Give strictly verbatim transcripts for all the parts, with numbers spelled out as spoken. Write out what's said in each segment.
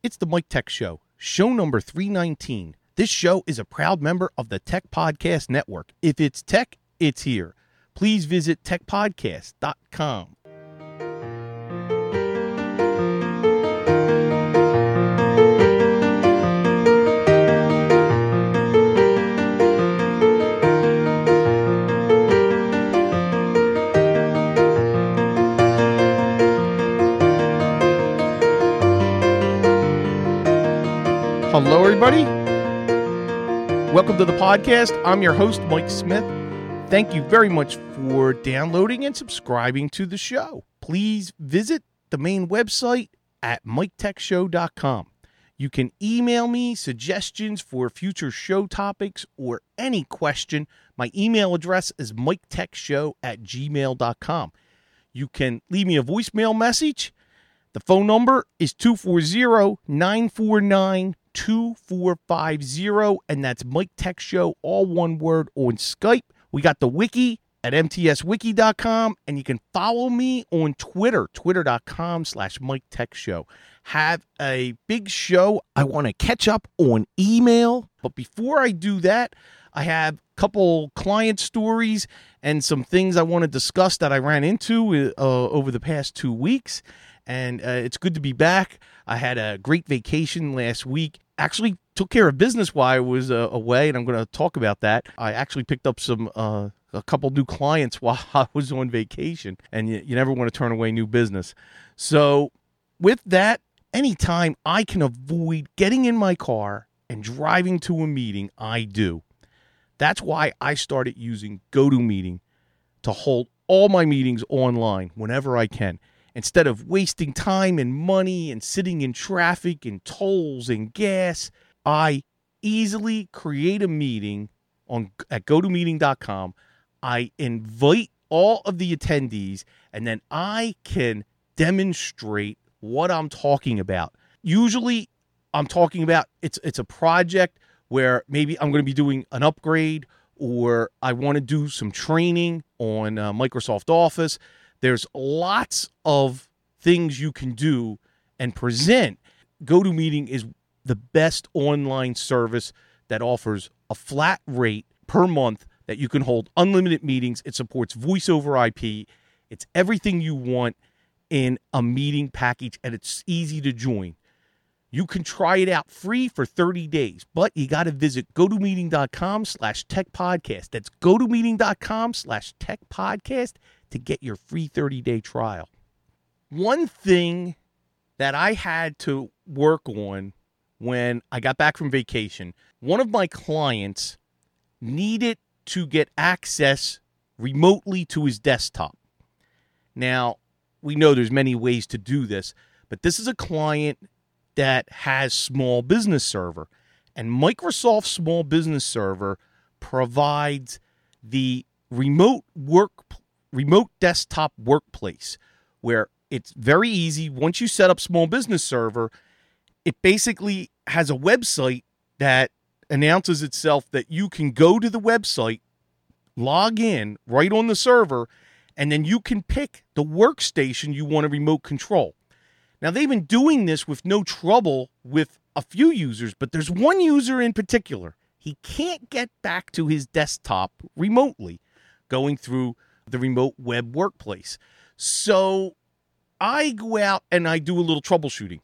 It's the Mike Tech Show, show number three nineteen. This show is a proud member of the Tech Podcast Network. If it's tech, it's here. Please visit tech podcast dot com. Hello, everybody. Welcome to the podcast. I'm your host, Mike Smith. Thank you very much for downloading and subscribing to the show. Please visit the main website at mike tech show dot com. You can email me suggestions for future show topics or any question. My email address is mike tech show at gmail dot com. You can leave me a voicemail message. The phone number is two four zero, nine four nine, two four five zero, and that's Mike Tech Show, all one word, on Skype. We got the wiki at m t s wiki dot com, and you can follow me on Twitter, twitter dot com slash Mike Tech Show. Have a big show. I want to catch up on email, but before I do that, I have a couple client stories and some things I want to discuss that I ran into uh, over the past two weeks. And uh, it's good to be back. I had a great vacation last week. Actually took care of business while I was uh, away, and I'm going to talk about that. I actually picked up some uh, a couple new clients while I was on vacation, and you, you never want to turn away new business. So with that, anytime I can avoid getting in my car and driving to a meeting, I do. That's why I started using GoToMeeting to hold all my meetings online whenever I can. Instead of wasting time and money and sitting in traffic and tolls and gas, I easily create a meeting on at go to meeting dot com. I invite all of the attendees, and then I can demonstrate what I'm talking about. Usually, I'm talking about it's it's a project where maybe I'm going to be doing an upgrade, or I want to do some training on uh, Microsoft Office. There's lots of things you can do and present. GoToMeeting is the best online service that offers a flat rate per month that you can hold unlimited meetings. It supports voice over I P. It's everything you want in a meeting package, and it's easy to join. You can try it out free for thirty days, but you got to visit go to meeting dot com slash tech podcast. That's go to meeting dot com slash tech podcast to get your free thirty-day trial. One thing that I had to work on when I got back from vacation, one of my clients needed to get access remotely to his desktop. Now, we know there's many ways to do this, but this is a client that has Small Business Server, and Microsoft Small Business Server provides the remote work, remote desktop workplace, where it's very easy. Once you set up Small Business Server, it basically has a website that announces itself that you can go to the website, log in right on the server, and then you can pick the workstation you want to remote control. Now, they've been doing this with no trouble with a few users, but there's one user in particular. He can't get back to his desktop remotely going through the remote web workplace. So I go out and I do a little troubleshooting,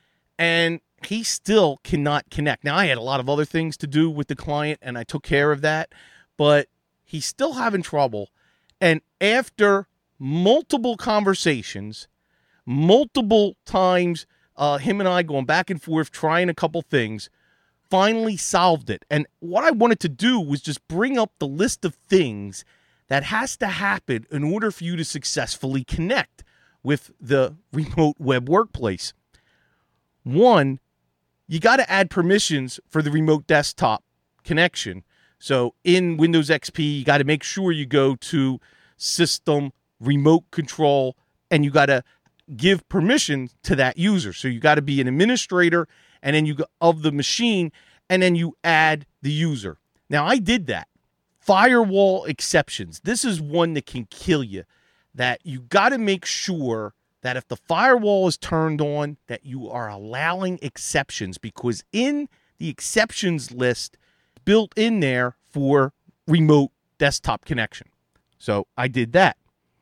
and he still cannot connect. Now, I had a lot of other things to do with the client, and I took care of that, but he's still having trouble. And after multiple conversations, multiple times, uh, him and I going back and forth, trying a couple things, finally solved it. And what I wanted to do was just bring up the list of things that has to happen in order for you to successfully connect with the remote web workplace. One, you got to add permissions for the remote desktop connection. So in Windows X P, you got to make sure you go to System, Remote Control, and you got to give permission to that user. So you got to be an administrator, and then you go of the machine, and then you add the user. Now, I did that. Firewall exceptions. This is one that can kill you, that you got to make sure that if the firewall is turned on, that you are allowing exceptions, because in the exceptions list built in there for remote desktop connection. So I did that.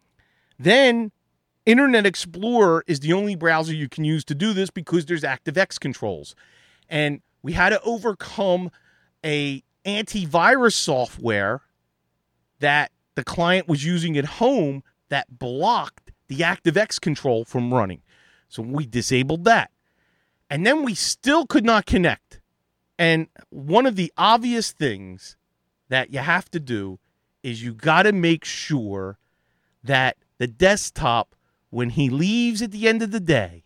Then Internet Explorer is the only browser you can use to do this because there's ActiveX controls. And we had to overcome a antivirus software that the client was using at home that blocked the ActiveX control from running. So we disabled that. And then we still could not connect. And one of the obvious things that you have to do is you got to make sure that the desktop, when he leaves at the end of the day,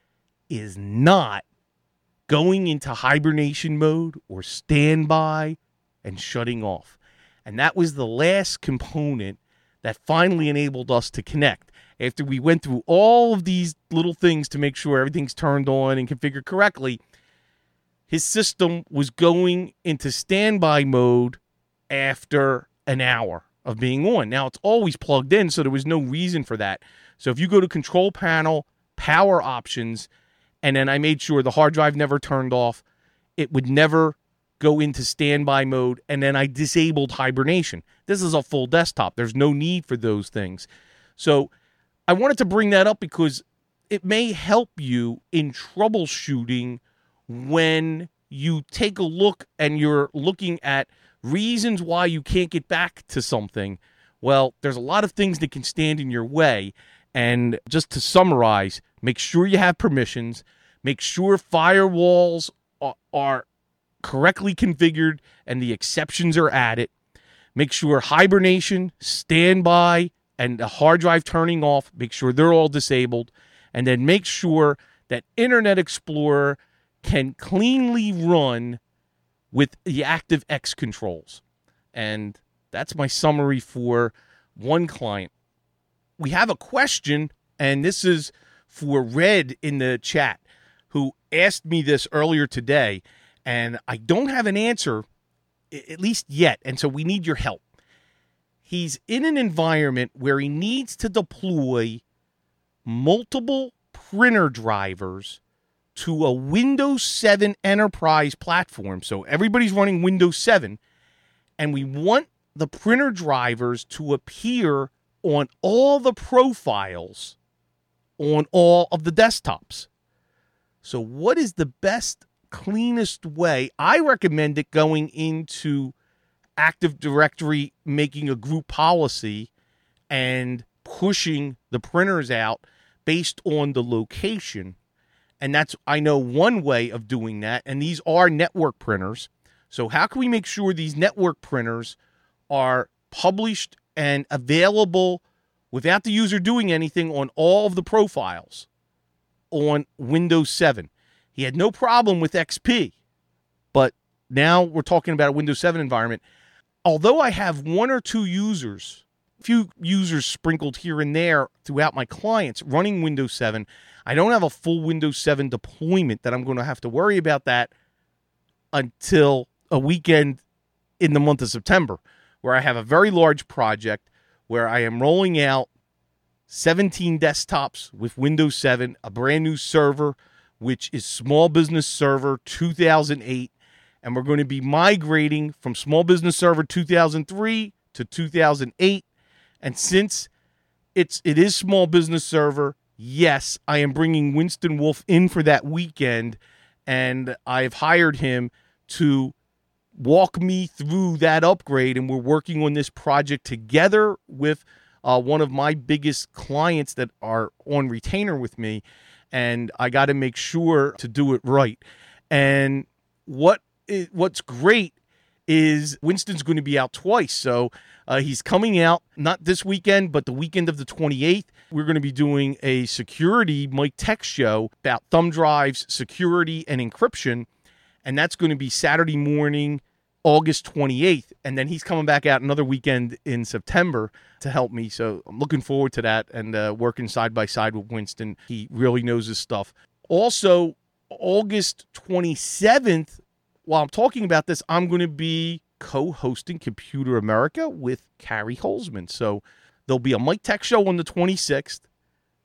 is not going into hibernation mode or standby and shutting off. And that was the last component that finally enabled us to connect. After we went through all of these little things to make sure everything's turned on and configured correctly, his system was going into standby mode after an hour of being on. Now, it's always plugged in, so there was no reason for that. So if you go to Control Panel, Power Options, and then I made sure the hard drive never turned off, it would never go into standby mode, and then I disabled hibernation. This is a full desktop. There's no need for those things. So I wanted to bring that up because it may help you in troubleshooting when you take a look and you're looking at reasons why you can't get back to something. Well, there's a lot of things that can stand in your way. And just to summarize, make sure you have permissions. Make sure firewalls are, are correctly configured and the exceptions are added. Make sure hibernation, standby, and the hard drive turning off, make sure they're all disabled. And then make sure that Internet Explorer can cleanly run with the ActiveX controls. And that's my summary for one client. We have a question, and this is for Red in the chat, who asked me this earlier today, and I don't have an answer, at least yet, and so we need your help. He's in an environment where he needs to deploy multiple printer drivers to a Windows seven enterprise platform. So everybody's running Windows seven, and we want the printer drivers to appear on all the profiles on all of the desktops. So what is the best, cleanest way? I recommend it going into Active Directory, making a group policy and pushing the printers out based on the location. And that's, I know, one way of doing that. And these are network printers. So how can we make sure these network printers are published and available without the user doing anything on all of the profiles on Windows seven? He had no problem with X P, but now we're talking about a Windows seven environment. Although I have one or two users, a few users sprinkled here and there throughout my clients running Windows seven, I don't have a full Windows seven deployment that I'm going to have to worry about that until a weekend in the month of September, where I have a very large project where I am rolling out seventeen desktops with Windows seven, a brand new server, which is Small Business Server two thousand eight, and we're going to be migrating from Small Business Server two thousand three to two thousand eight. And since it's it is Small Business Server, yes, I am bringing Winston Wolfe in for that weekend, and I've hired him to walk me through that upgrade, and we're working on this project together with uh, one of my biggest clients that are on retainer with me, and I got to make sure to do it right. And what is, what's great is Winston's going to be out twice, so uh, he's coming out not this weekend, but the weekend of the twenty-eighth. We're going to be doing a security Mike Tech show about thumb drives, security, and encryption, and that's going to be Saturday morning, August twenty-eighth, and then he's coming back out another weekend in September to help me. So I'm looking forward to that and uh, working side by side with Winston. He really knows his stuff. Also, August twenty-seventh, while I'm talking about this, I'm going to be co-hosting Computer America with Carrie Holzman. So there'll be a Mike Tech show on the twenty-sixth.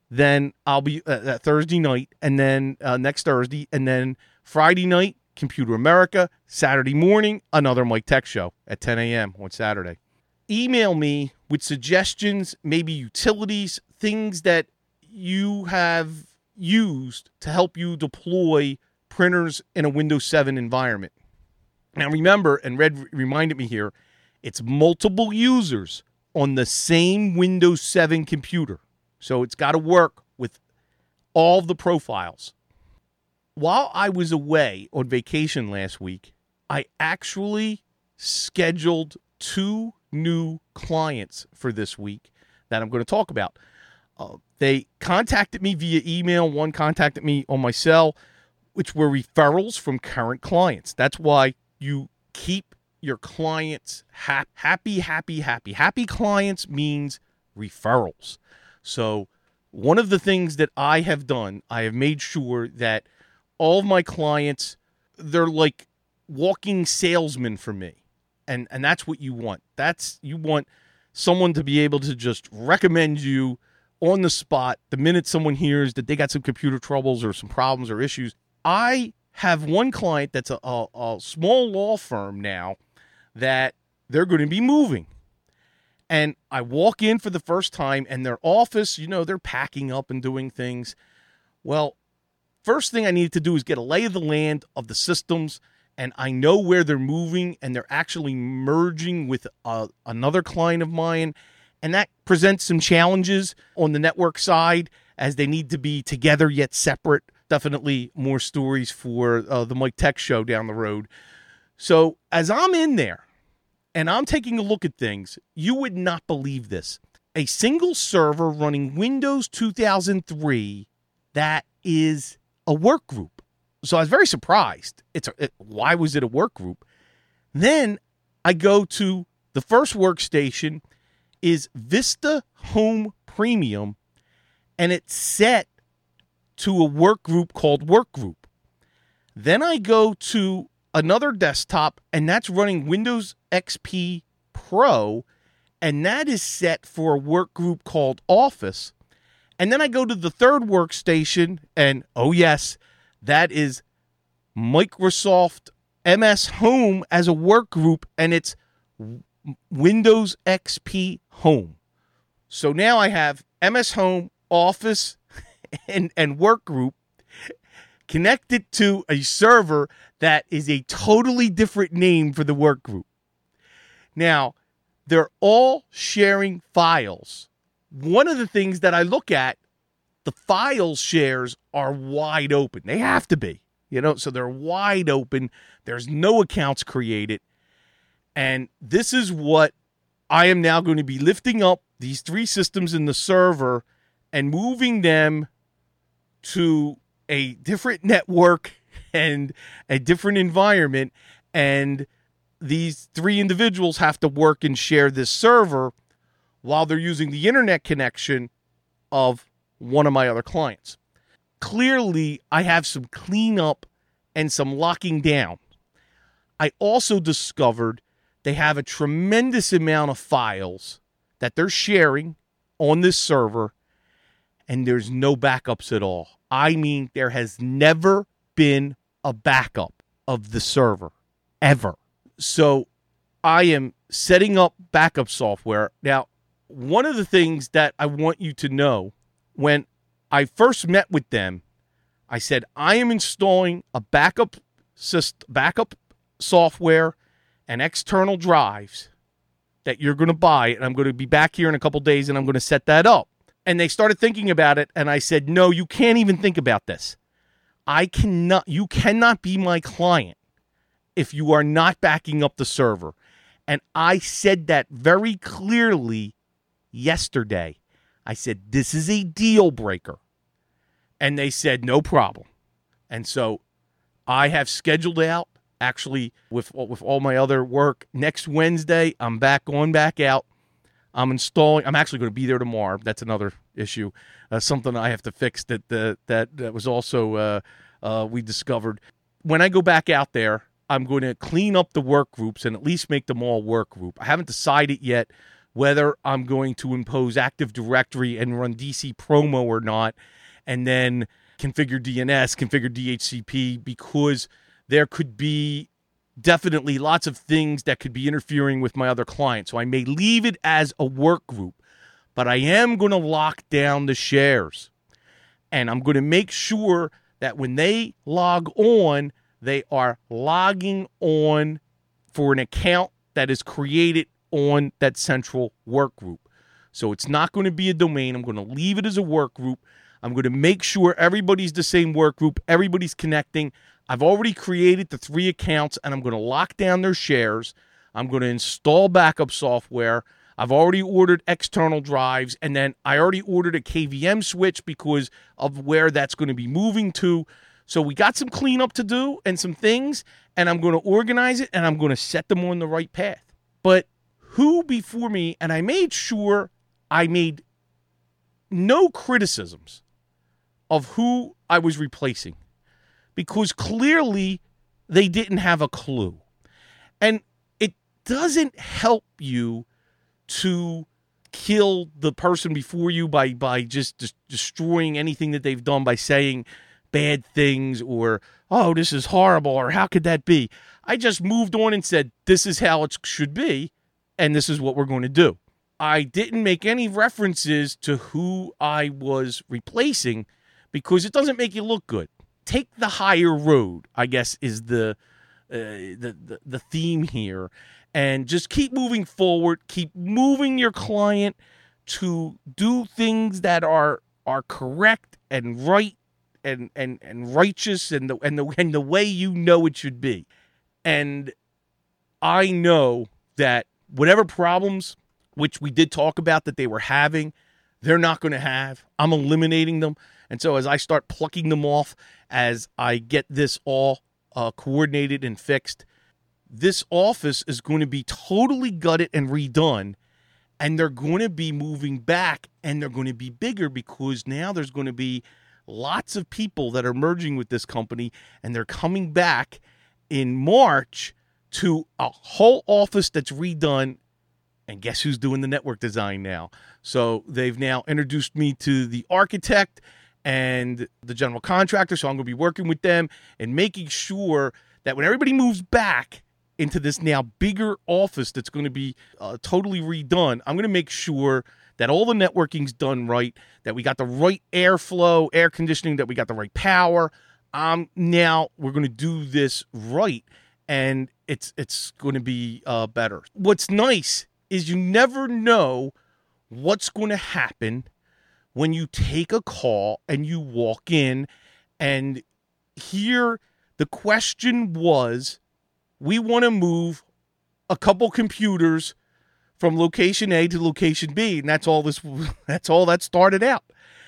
Then I'll be uh, that Thursday night, and then uh, next Thursday, and then Friday night, Computer America. Saturday morning, another Mike Tech Show at ten a.m. on Saturday. Email me with suggestions, maybe utilities, things that you have used to help you deploy printers in a Windows seven environment. Now remember, and Red reminded me here, it's multiple users on the same Windows seven computer. So it's got to work with all the profiles. While I was away on vacation last week, I actually scheduled two new clients for this week that I'm going to talk about. Uh, they contacted me via email. One contacted me on my cell, which were referrals from current clients. That's why you keep your clients ha- happy, happy, happy. Happy clients means referrals. So one of the things that I have done, I have made sure that all of my clients, they're like walking salesmen for me. And and that's what you want. That's you want someone to be able to just recommend you on the spot the minute someone hears that they got some computer troubles or some problems or issues. I have one client that's a, a, a small law firm now that they're going to be moving. And I walk in for the first time, and their office, you know, they're packing up and doing things. Well, first thing I needed to do is get a lay of the land of the systems, and I know where they're moving, and they're actually merging with uh, another client of mine, and that presents some challenges on the network side as they need to be together yet separate. Definitely more stories for uh, the Mike Tech Show down the road. So as I'm in there, and I'm taking a look at things, you would not believe this. A single server running Windows two thousand three that is a work group. So I was very surprised. It's a, it, why was it a work group? Then I go to the first workstation is Vista Home Premium, and it's set to a work group called Work Group. Then I go to another desktop, and that's running Windows X P Pro, and that is set for a work group called Office. And then I go to the third workstation, and oh yes, that is Microsoft M S Home as a work group, and it's Windows X P Home. So now I have M S Home, Office, and, and work group connected to a server that is a totally different name for the work group. Now, they're all sharing files. One of the things that I look at, the file shares are wide open. They have to be, you know, so they're wide open. There's no accounts created. And this is what I am now going to be lifting up these three systems in the server and moving them to a different network and a different environment, and these three individuals have to work and share this server while they're using the internet connection of one of my other clients. Clearly, I have some cleanup and some locking down. I also discovered they have a tremendous amount of files that they're sharing on this server, and there's no backups at all. I mean, there has never been a backup of the server, ever. So I am setting up backup software. Now, one of the things that I want you to know, when I first met with them, I said, I am installing a backup system, backup software and external drives that you're going to buy, and I'm going to be back here in a couple days, and I'm going to set that up. And they started thinking about it, and I said, no, you can't even think about this. I cannot, you cannot be my client if you are not backing up the server. And I said that very clearly yesterday. I said, this is a deal breaker. And they said, no problem. And so I have scheduled out, actually, with, with all my other work, next Wednesday, I'm back on back out. I'm installing. I'm actually going to be there tomorrow. That's another issue, uh, something I have to fix that uh, that that was also uh, uh, we discovered. When I go back out there, I'm going to clean up the work groups and at least make them all work group. I haven't decided yet whether I'm going to impose Active Directory and run D C promo or not, and then configure D N S, configure D H C P, because there could be definitely lots of things that could be interfering with my other clients. So I may leave it as a work group, but I am going to lock down the shares. And I'm going to make sure that when they log on, they are logging on for an account that is created on that central work group. So it's not going to be a domain. I'm going to leave it as a work group. I'm going to make sure everybody's the same work group. Everybody's connecting. I've already created the three accounts, and I'm going to lock down their shares. I'm going to install backup software. I've already ordered external drives, and then I already ordered a K V M switch because of where that's going to be moving to. So we got some cleanup to do and some things, and I'm going to organize it, and I'm going to set them on the right path. But who before me, and I made sure I made no criticisms of who I was replacing, because clearly they didn't have a clue. And it doesn't help you to kill the person before you by, by just, just destroying anything that they've done by saying bad things or, oh, this is horrible, or how could that be? I just moved on and said, this is how it should be, and this is what we're going to do. I didn't make any references to who I was replacing because it doesn't make you look good. Take the higher road, I guess, is the, uh, the, the the theme here. And just keep moving forward. Keep moving your client to do things that are are correct and right and and, and righteous and the, and the and the way you know it should be. And I know that whatever problems, which we did talk about that they were having, they're not going to have. I'm eliminating them. And so as I start plucking them off, as I get this all uh, coordinated and fixed, this office is going to be totally gutted and redone, and they're going to be moving back, and they're going to be bigger because now there's going to be lots of people that are merging with this company, and they're coming back in March to a whole office that's redone. And guess who's doing the network design now? So they've now introduced me to the architect and the general contractor, so I'm going to be working with them and making sure that when everybody moves back into this now bigger office that's going to be uh, totally redone, I'm going to make sure that all the networking's done right, that we got the right airflow, air conditioning, that we got the right power. Um, now we're going to do this right, and it's it's going to be uh, better. What's nice is you never know what's going to happen when you take a call and you walk in, and here the question was, we want to move a couple computers from location A to location B, and that's all this that's all that started out.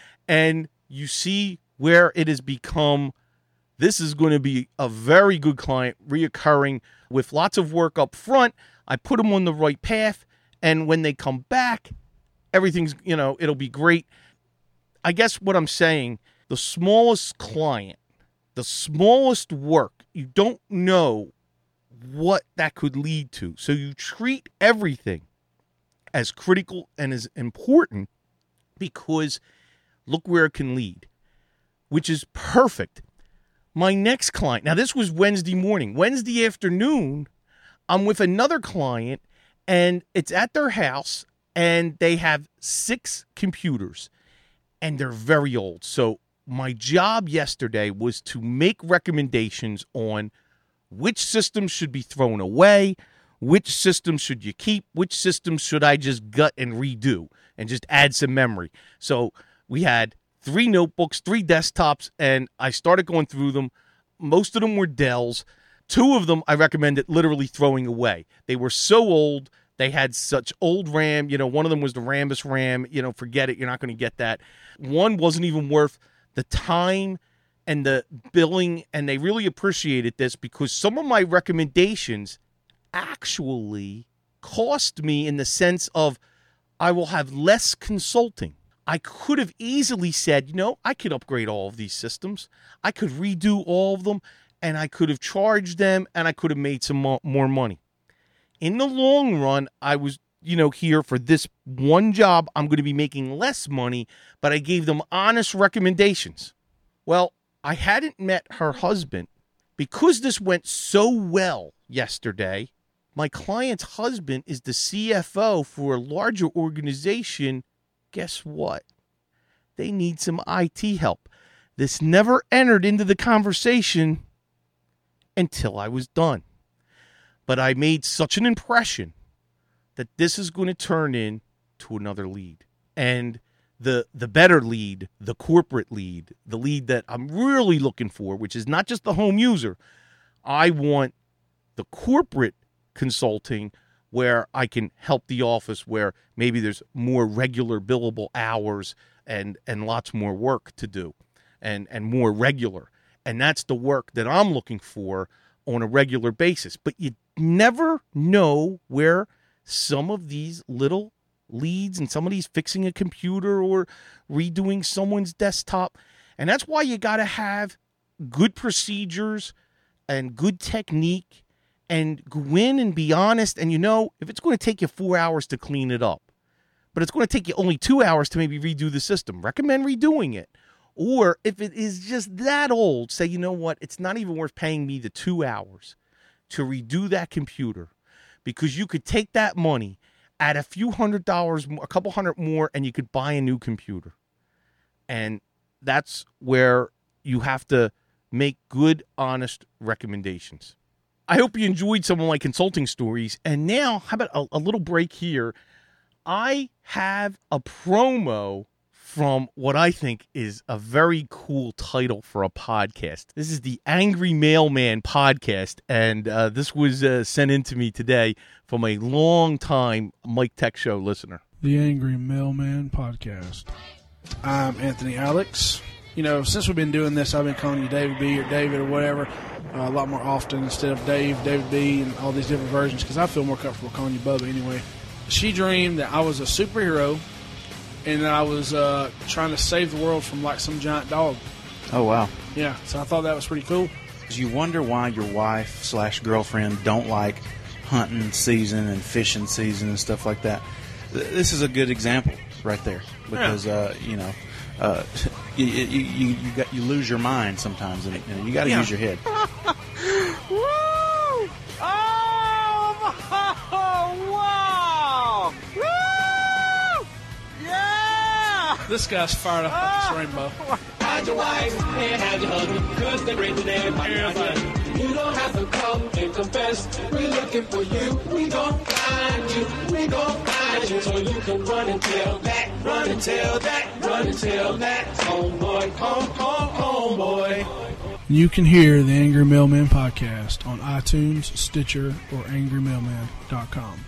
And you see where it has become. This is going to be a very good client, reoccurring with lots of work up front. I put them on the right path, and when they come back, everything's, you know, it'll be great. I guess what I'm saying, the smallest client, the smallest work, you don't know what that could lead to. So you treat everything as critical and as important, because look where it can lead, which is perfect. My next client, now this was Wednesday morning. Wednesday afternoon, I'm with another client, and it's at their house, and they have six computers, and they're very old. So my job yesterday was to make recommendations on which systems should be thrown away, which systems should you keep, which systems should I just gut and redo and just add some memory. So we had three notebooks, three desktops, and I started going through them. Most of them were Dells. Two of them I recommended literally throwing away. They were so old. They had such old RAM. You know, one of them was the Rambus RAM. You know, forget it. You're not going to get that. One wasn't even worth the time and the billing, and they really appreciated this because some of my recommendations actually cost me, in the sense of I will have less consulting. I could have easily said, you know, I could upgrade all of these systems. I could redo all of them, and I could have charged them, and I could have made some mo- more money. In the long run, I was you know, here for this one job, I'm going to be making less money, but I gave them honest recommendations. Well, I hadn't met her husband. Because this went so well yesterday, my client's husband is the C F O for a larger organization. Guess what? They need some I T help. This never entered into the conversation until I was done. But I made such an impression that this is going to turn into another lead. And the the better lead, the corporate lead, the lead that I'm really looking for, which is not just the home user. I want the corporate consulting where I can help the office, where maybe there's more regular billable hours and, and lots more work to do and, and more regular. And that's the work that I'm looking for on a regular basis. But you never know where some of these little leads and somebody's fixing a computer or redoing someone's desktop. And that's why you got to have good procedures and good technique and go in and be honest. And you know, if it's going to take you four hours to clean it up, but it's going to take you only two hours to maybe redo the system, recommend redoing it. Or if it is just that old, say, you know what, it's not even worth paying me the two hours to redo that computer, because you could take that money, add a few hundred dollars, a couple hundred more, and you could buy a new computer. And that's where you have to make good, honest recommendations. I hope you enjoyed some of my consulting stories. And now, how about a, a little break here? I have a promo from what I think is a very cool title for a podcast. This is the Angry Mailman podcast, and uh, this was uh, sent in to me today from a long-time Mike Tech Show listener. The Angry Mailman podcast. I'm Anthony Alex. You know, since we've been doing this, I've been calling you David B or David or whatever uh, a lot more often instead of Dave, David B, and all these different versions, because I feel more comfortable calling you Bubba anyway. She dreamed that I was a superhero and that I was uh, trying to save the world from, like, some giant dog. Oh, wow. Yeah, so I thought that was pretty cool. You wonder why your wife slash girlfriend don't like hunting season and fishing season and stuff like that. This is a good example right there, because, yeah. uh, you know, uh, you, you, you, you, got, you lose your mind sometimes, and you, know, you got to yeah. use your head. Woo! Oh, wow! Woo! Yeah! This guy's fired up oh. on this rainbow. Hide your wife and hide your husband, because they're great today. You don't have to come and confess. We're looking for you. We gon' find you. We gon' find you. So you can run and tell that. Run and tell that. Run and tell that. Homeboy, home, home, homeboy. You can hear the Angry Mailman podcast on iTunes, Stitcher, or angry mailman dot com.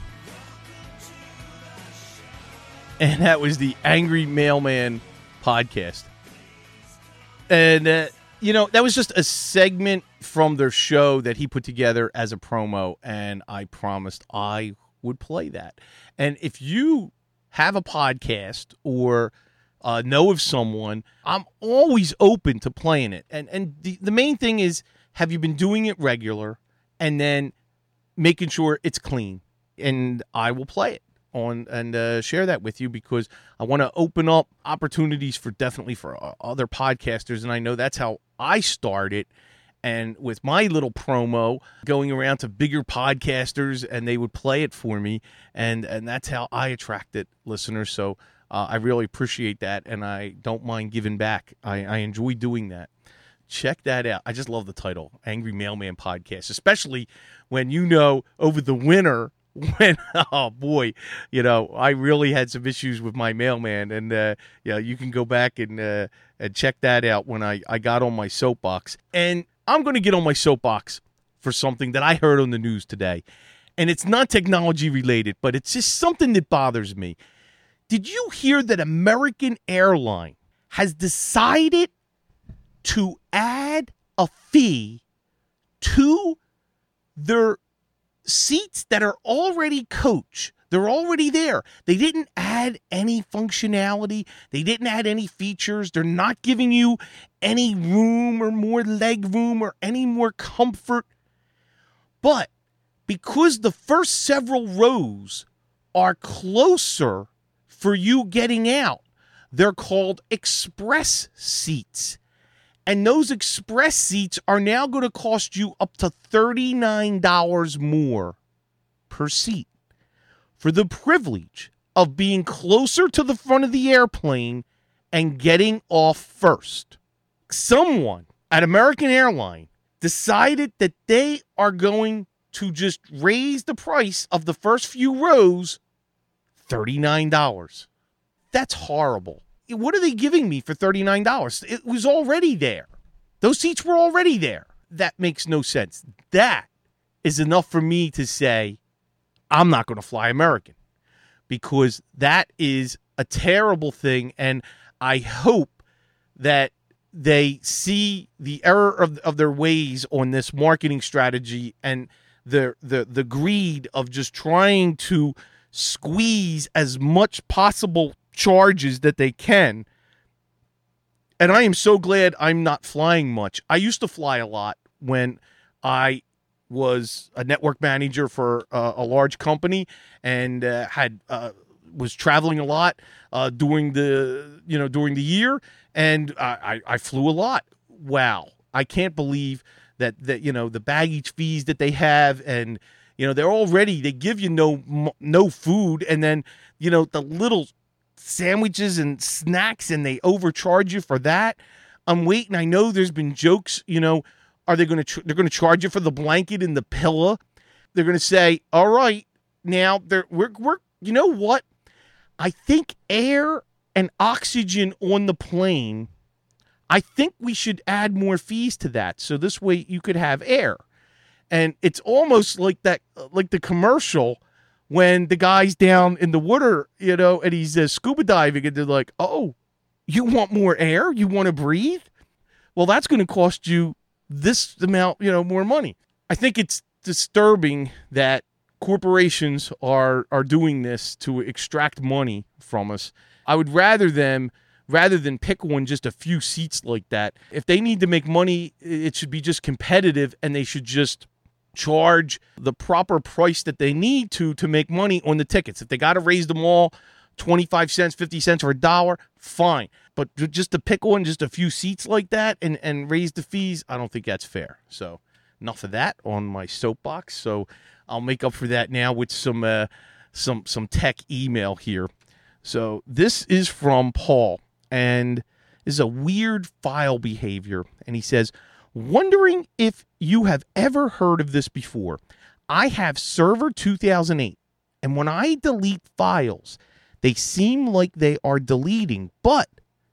And that was the Angry Mailman podcast. And, uh, you know, that was just a segment from their show that he put together as a promo, and I promised I would play that. And if you have a podcast or uh, know of someone, I'm always open to playing it. And and the, the main thing is, have you been doing it regular, and then making sure it's clean, and I will play it on and uh, share that with you, because I want to open up opportunities for definitely for uh, other podcasters. And I know that's how I started. And with my little promo going around to bigger podcasters, and they would play it for me. And, and that's how I attracted listeners. So uh, I really appreciate that. And I don't mind giving back. I, I enjoy doing that. Check that out. I just love the title, Angry Mailman Podcast, especially when, you know, over the winter, when, oh boy, you know, I really had some issues with my mailman, and uh, yeah, you can go back and uh, and check that out when I, I got on my soapbox. And I'm going to get on my soapbox for something that I heard on the news today, and it's not technology related, but it's just something that bothers me. Did you hear that American Airlines has decided to add a fee to their seats that are already coach? They're already there. They didn't add any functionality. They didn't add any features. They're not giving you any room or more leg room or any more comfort. But because the first several rows are closer for you getting out. They're called express seats. And those express seats are now going to cost you up to thirty-nine dollars more per seat for the privilege of being closer to the front of the airplane and getting off first. Someone at American Airlines decided that they are going to just raise the price of the first few rows thirty-nine dollars. That's horrible. What are they giving me for thirty-nine dollars? It was already there. Those seats were already there. That makes no sense. That is enough for me to say I'm not going to fly American, because that is a terrible thing, and I hope that they see the error of, of their ways on this marketing strategy and the, the the greed of just trying to squeeze as much possible charges that they can. And I am so glad I'm not flying much. I used to fly a lot when I was a network manager for uh, a large company and uh, had uh, was traveling a lot uh, during the you know during the year, and I, I, I flew a lot. Wow, I can't believe that that you know the baggage fees that they have, and you know they're already they give you no no food, and then you know the little sandwiches and snacks, and they overcharge you for that. I'm waiting. I know there's been jokes, you know, are they going to, tr- they're going to charge you for the blanket and the pillow. They're going to say, all right, now they're, we're, we're, you know what? I think air and oxygen on the plane, I think we should add more fees to that. So this way you could have air. And it's almost like that, like the commercial when the guy's down in the water, you know, and he's uh, scuba diving, and they're like, oh, you want more air? You want to breathe? Well, that's going to cost you this amount, you know, more money. I think it's disturbing that corporations are are doing this to extract money from us. I would rather them, rather than pick one just a few seats like that, if they need to make money, it should be just competitive, and they should just charge the proper price that they need to to make money on the tickets. If they got to raise them all twenty-five cents, fifty cents, or a dollar, fine. But just to pick one, just a few seats like that and, and raise the fees, I don't think that's fair. So enough of that on my soapbox. So I'll make up for that now with some uh, some some tech email here. So this is from Paul, and this is a weird file behavior. And he says, wondering if you have ever heard of this before. I have Server two thousand eight, and when I delete files, they seem like they are deleting, but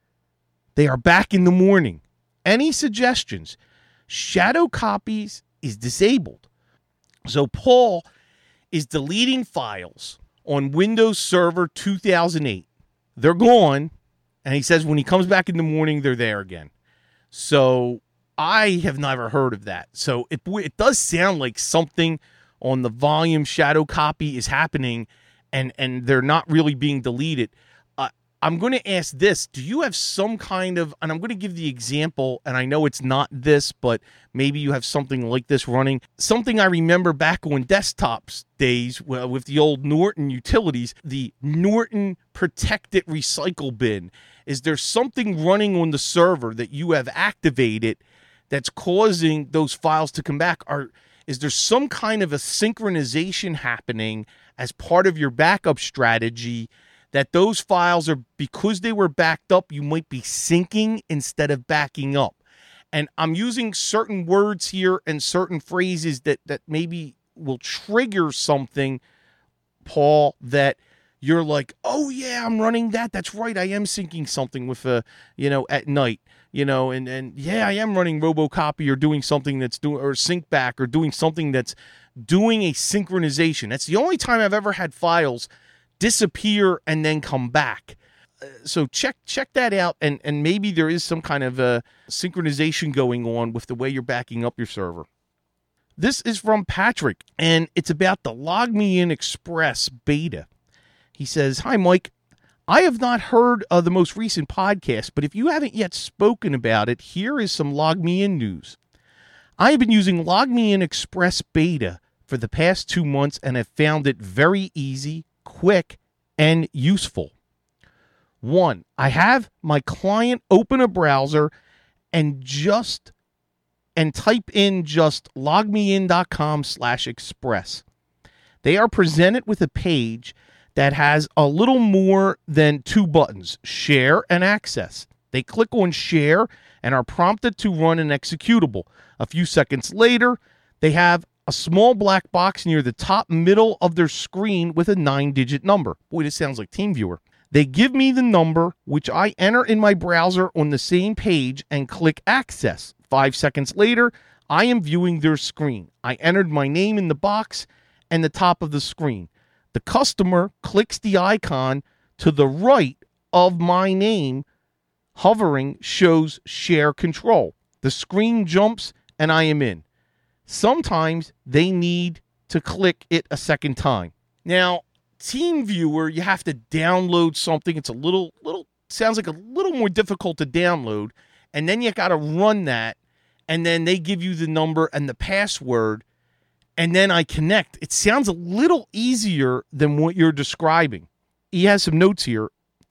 they are back in the morning. Any suggestions? Shadow copies is disabled. So Paul is deleting files on Windows Server two thousand eight. They're gone, and he says when he comes back in the morning, they're there again. So I have never heard of that. So it it does sound like something on the volume shadow copy is happening, and, and they're not really being deleted. Uh, I'm going to ask this. Do you have some kind of, and I'm going to give the example, and I know it's not this, but maybe you have something like this running. Something I remember back on desktops days with the old Norton utilities, the Norton Protected Recycle Bin. Is there something running on the server that you have activated that's causing those files to come back? Or is there some kind of a synchronization happening as part of your backup strategy that those files are, because they were backed up, you might be syncing instead of backing up? And I'm using certain words here and certain phrases that, that maybe will trigger something, Paul, that you're like, oh yeah, I'm running that. That's right. I am syncing something with a, you know, at night, you know, and, and yeah, I am running RoboCopy or doing something that's doing, or sync back or doing something that's doing a synchronization. That's the only time I've ever had files disappear and then come back. Uh, so check, check that out. And, and maybe there is some kind of a synchronization going on with the way you're backing up your server. This is from Patrick, and it's about the LogMeIn Express beta. He says, hi, Mike. I have not heard of the most recent podcast, but if you haven't yet spoken about it, here is some LogMeIn news. I have been using LogMeIn Express beta for the past two months and have found it very easy, quick and useful. One, I have my client open a browser and just and type in just logmein.com slash express. They are presented with a page that has a little more than two buttons, share and access. They click on share and are prompted to run an executable. A few seconds later, they have a small black box near the top middle of their screen with a nine-digit number. Boy, this sounds like TeamViewer. They give me the number, which I enter in my browser on the same page and click access. Five seconds later, I am viewing their screen. I entered my name in the box and the top of the screen. The customer clicks the icon to the right of my name. Hovering shows share control. The screen jumps and I am in. Sometimes they need to click it a second time. Now, TeamViewer, you have to download something. It's a little, little, sounds like a little more difficult to download. And then you got to run that. And then they give you the number and the password. And then I connect. It sounds a little easier than what you're describing. He has some notes here.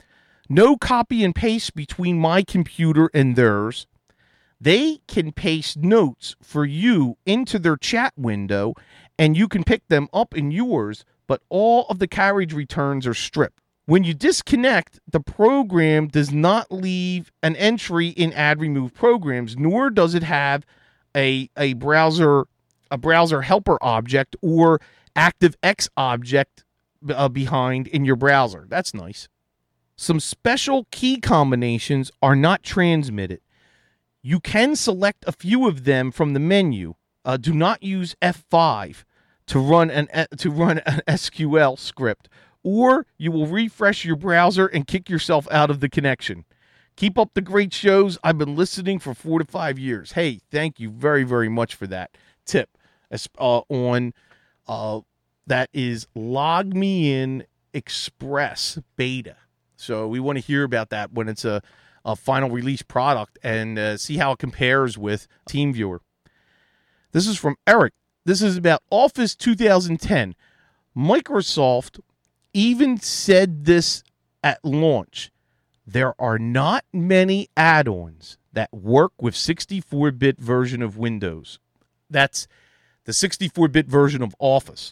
No copy and paste between my computer and theirs. They can paste notes for you into their chat window, and you can pick them up in yours, but all of the carriage returns are stripped. When you disconnect, the program does not leave an entry in add remove programs, nor does it have a, a browser a browser helper object or ActiveX object uh, behind in your browser. That's nice. Some special key combinations are not transmitted. You can select a few of them from the menu. Uh, do not use F five to run an to run an S Q L script, or you will refresh your browser and kick yourself out of the connection. Keep up the great shows. I've been listening for four to five years. Hey, thank you very, very much for that tip. Uh, on uh, that is LogMeIn Express Beta. So we want to hear about that when it's a, a final release product and uh, see how it compares with TeamViewer. This is from Eric. This is about Office two thousand ten. Microsoft even said this at launch. There are not many add-ons that work with sixty-four bit version of Windows. That's the sixty-four bit version of Office.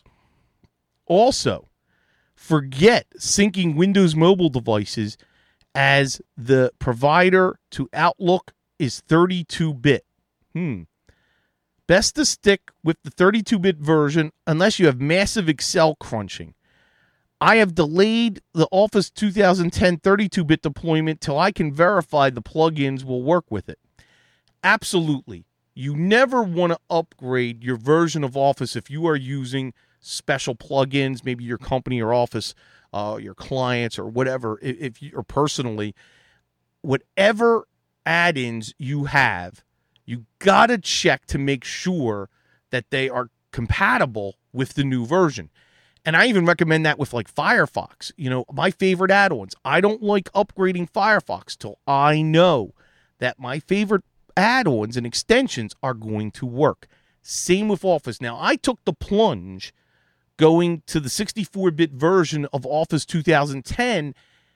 Also, forget syncing Windows mobile devices, as the provider to Outlook is thirty-two bit. Hmm. Best to stick with the thirty-two bit version unless you have massive Excel crunching. I have delayed the Office two thousand ten thirty-two bit deployment till I can verify the plugins will work with it. Absolutely. You never want to upgrade your version of Office if you are using special plugins, maybe your company or office, uh, your clients or whatever, if, if you or personally, whatever add-ins you have, you got to check to make sure that they are compatible with the new version. And I even recommend that with like Firefox. You know, my favorite add-ons. I don't like upgrading Firefox till I know that my favorite add-ons and extensions are going to work. Same with Office. Now, I took the plunge going to the sixty-four bit version of Office two thousand ten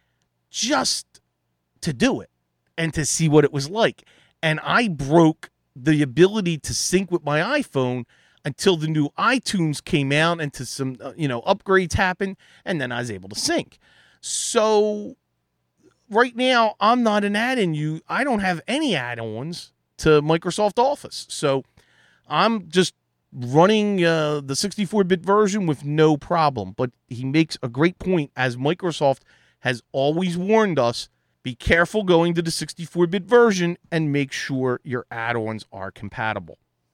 just to do it and to see what it was like. And I broke the ability to sync with my iPhone until the new iTunes came out and to some, uh, you know, upgrades happened, and then I was able to sync. So right now, I'm not an add-in. You, I don't have any add-ons to Microsoft Office. So I'm just running uh, the sixty-four bit version with no problem. But he makes a great point, as Microsoft has always warned us, be careful going to the sixty-four bit version and make sure your add-ons are compatible.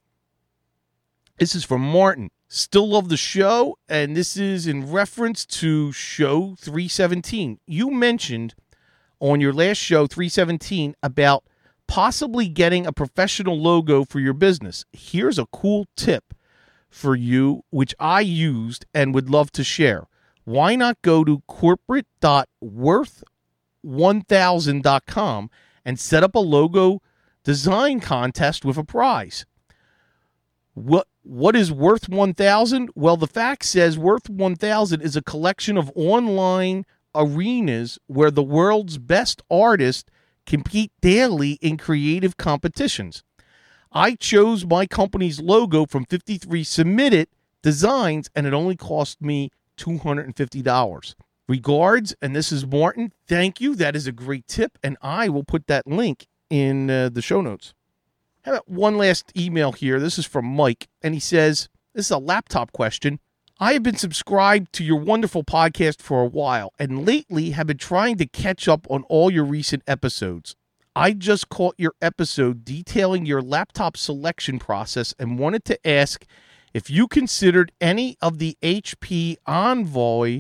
This is from Martin. Still love the show, and this is in reference to show three seventeen. You mentioned on your last show, three seventeen, about possibly getting a professional logo for your business. Here's a cool tip for you, which I used and would love to share. Why not go to corporate dot worth one thousand dot com and set up a logo design contest with a prize? What What is Worth one thousand? Well, the fact says Worth one thousand is a collection of online arenas where the world's best artists compete daily in creative competitions. I chose my company's logo from fifty-three submitted designs, and it only cost me two hundred fifty dollars. Regards, and this is Martin. Thank you. That is a great tip, and I will put that link in uh, the show notes. How about one last email here? This is from Mike, and he says, this is a laptop question. I have been subscribed to your wonderful podcast for a while, and lately have been trying to catch up on all your recent episodes. I just caught your episode detailing your laptop selection process and wanted to ask if you considered any of the H P Envoy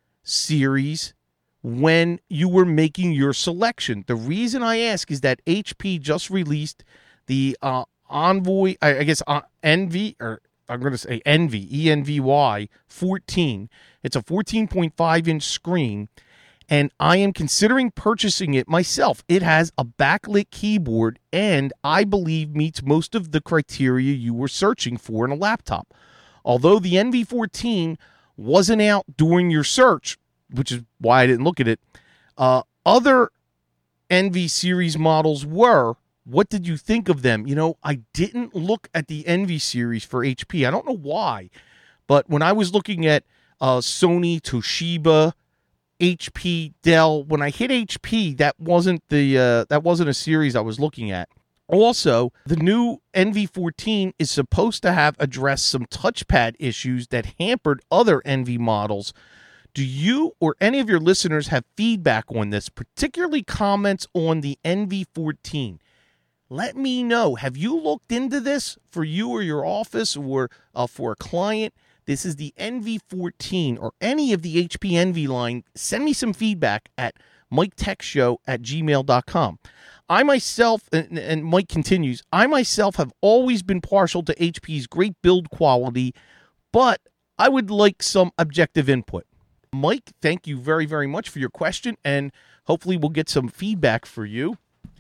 series when you were making your selection. The reason I ask is that H P just released the uh, Envoy, I, I guess uh, Envy, or I'm going to say Envy, E N V Y fourteen. It's a fourteen point five inch screen, and I am considering purchasing it myself. It has a backlit keyboard, and I believe meets most of the criteria you were searching for in a laptop. Although the Envy fourteen wasn't out during your search, which is why I didn't look at it, uh, other Envy series models were. What did you think of them? You know, I didn't look at the Envy series for H P. I don't know why, but when I was looking at uh, Sony, Toshiba, H P, Dell, when I hit H P, that wasn't the uh, that wasn't a series I was looking at. Also, the new Envy fourteen is supposed to have addressed some touchpad issues that hampered other Envy models. Do you or any of your listeners have feedback on this, particularly comments on the Envy fourteen? Let me know. Have you looked into this for you or your office or uh, for a client? This is the Envy fourteen or any of the H P Envy line. Send me some feedback at mike tech show at gmail dot com. I myself, and, and Mike continues, I myself have always been partial to H P's great build quality, but I would like some objective input. Mike, thank you very, very much for your question, and hopefully we'll get some feedback for you.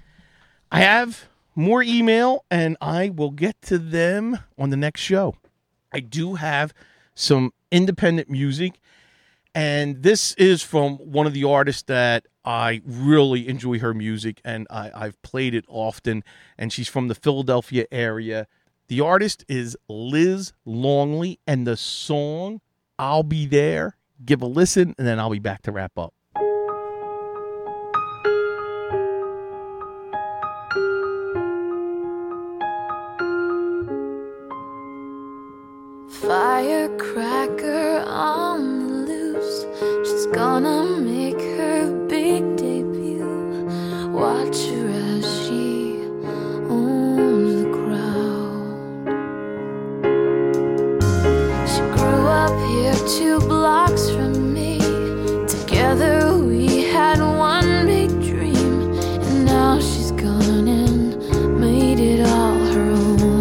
I have more email, and I will get to them on the next show. I do have some independent music, and this is from one of the artists that I really enjoy her music, and I, I've played it often, and she's from the Philadelphia area. The artist is Liz Longley, and the song, I'll Be There. Give a listen, and then I'll be back to wrap up. Firecracker on the loose, she's gonna make her big debut. Watch her as she owns the crowd. She grew up here two blocks from me. Together we had one big dream, and now she's gone and made it all her own.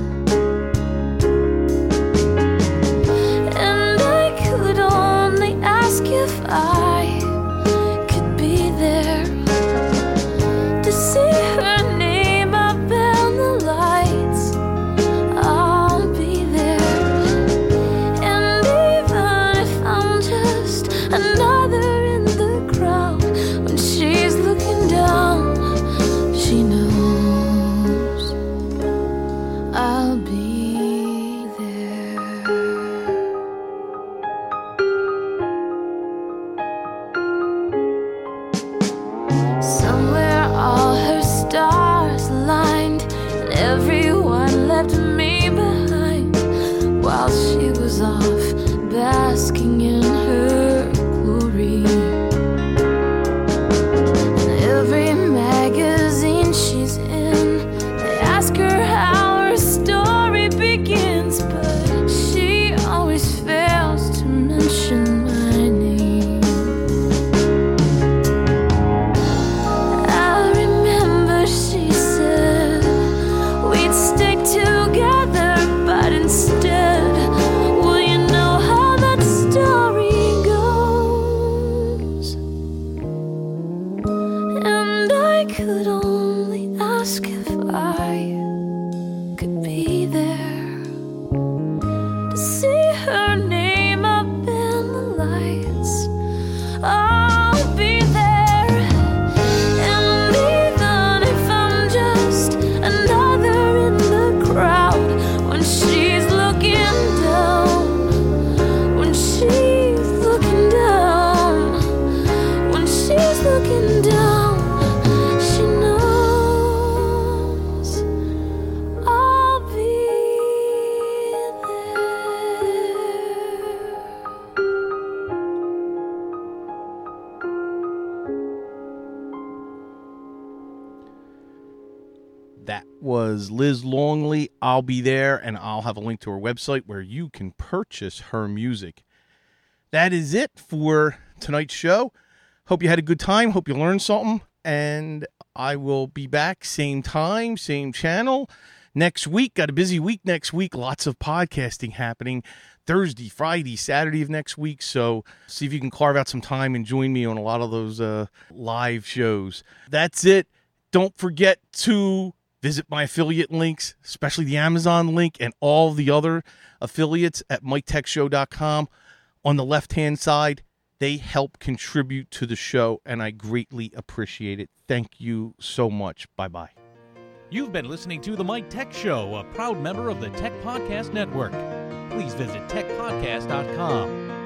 If I could be there to see her name up in the lights, I'll be there. And even if I'm just another in the crowd, when she's looking down, she knows I'll be there. Somewhere all her stars aligned, and everyone left me behind, while she was off basking in her glory. And every magazine she's in, they ask her how her story begins, but she always fails to mention my name. She said we'd stick together, but instead, well, you was Liz Longley. I'll be there, and I'll have a link to her website where you can purchase her music. That is it for tonight's show. Hope you had a good time. Hope you learned something. And I will be back same time, same channel next week. Got a busy week next week. Lots of podcasting happening Thursday, Friday, Saturday of next week. So see if you can carve out some time and join me on a lot of those uh, live shows. That's it. Don't forget to visit my affiliate links, especially the Amazon link and all the other affiliates at mike tech show dot com. On the left-hand side, they help contribute to the show, and I greatly appreciate it. Thank you so much. Bye-bye. You've been listening to The Mike Tech Show, a proud member of the Tech Podcast Network. Please visit tech podcast dot com.